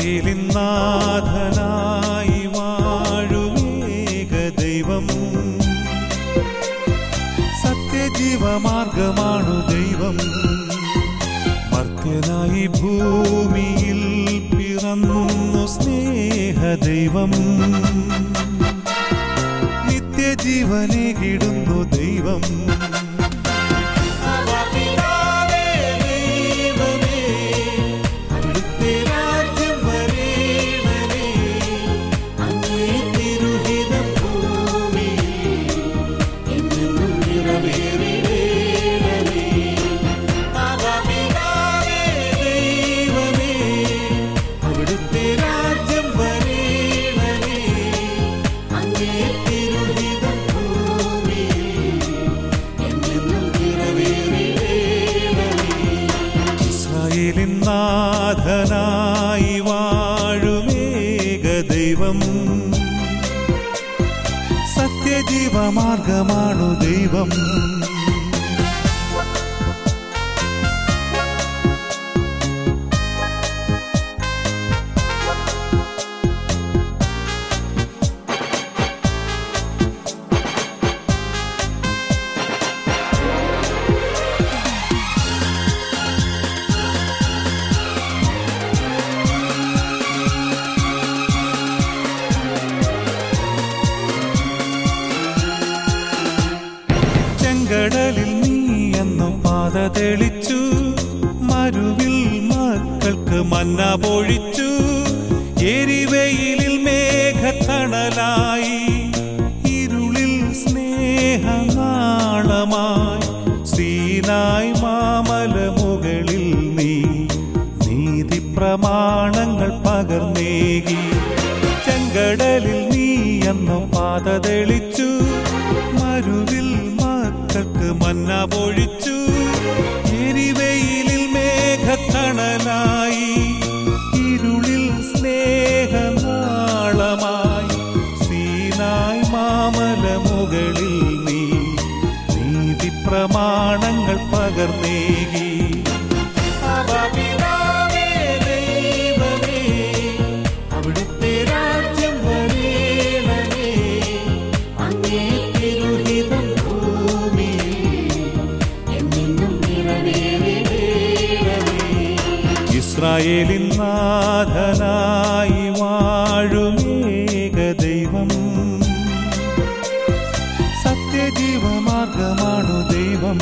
ഇസ്രായേലിൻ നാഥനായി വാഴുമേക ദൈവം, സത്യജീവമാർഗമാണു ദൈവം. മർത്യനായി ഭൂമിയിൽ പിറന്നു സ്നേഹദൈവം, നിത്യജീവനേകിടുന്നു ദൈവം. നാഥനായി വാഴുമേക ദൈവം, സത്യജീവമാർഗമാണു ദൈവം. കടലിൽ നീ എന്നു പാത തെളിച്ചു, മരുവിൽ മക്കൾക്ക് മന്ന പൊഴിച്ചു. എരിവെയിലിൽ മേഘത്തണലായി, ഇരുളിൽ സ്നേഹനാളമായി. സീനായ് മാമല മുകളിൽ നീ നീതി പ്രമാണങ്ങൾ പകർന്നേകി. ചെങ്കടലിൽ നീ എന്നു പാത തെളിച്ചു, മരുവിൽ മക്കൾക്ക് മന്ന പൊഴിച്ചു. എരിവെയിലിൽ മേഘത്തണലായി, ഇരുളിൽ സ്നേഹനാളമായി. സീനായ് മാമല മുകളിൽ നീ നീതി പ്രമാണങ്ങൾ പകർന്നേകി. അവിടുത്തെ രാജ്യം വരേണമേ, അങ്ങേ തിരുഹിതം ഇസ്രായേലിൻ നാഥനായി വാഴുമേക ദൈവം, സത്യജീവമാർഗമാണു ദൈവം.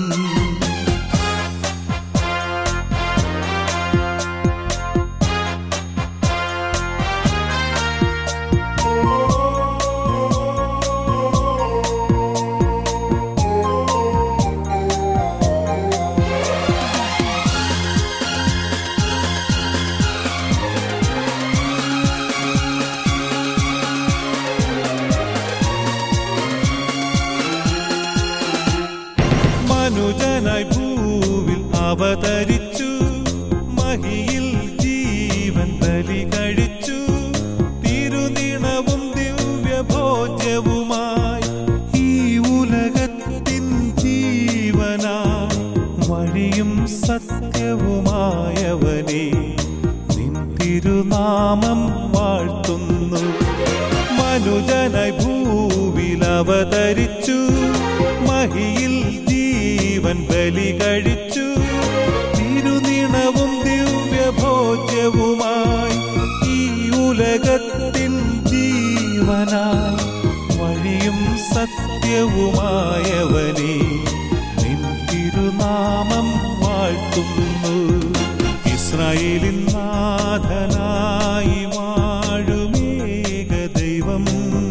മനുജനായി ഭൂവിൽ അവതരിച്ചു, മഹിയിൽ ജീവൻ ബലി കഴിച്ചു. തിരുനിണവും ദിവ്യഭോജ്യവുമായി ഈ ഉലകത്തിൻ ജീവനായി, വഴിയും സത്യവുമായവനെ നിൻ തിരുനാമം വാഴ്ത്തുന്നു. മനുജനായി ഭൂവിൽ അവതരിച്ചു, മഹിയിൽ ജീവൻ ബലി കഴിച്ചു. തിരുനിണവും ദിവ്യഭോജ്യവുമായി ഈ ഉലകത്തിൻ ജീവനായി, വഴിയും സത്യവുമായവനെ നിൻ തിരുനാമം വാഴ്ത്തുന്നു. ഇസ്രായേലിൻ നാഥനായി വാഴുമേക ദൈവം,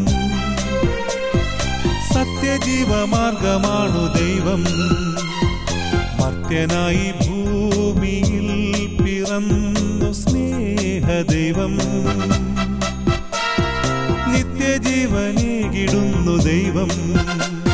സത്യജീവമാർഗമാണു ദൈവം. മർത്യനായി ഭൂമിയിൽ പിറന്നു സ്നേഹദൈവം, നിത്യജീവനേകിടുന്നു ദൈവം.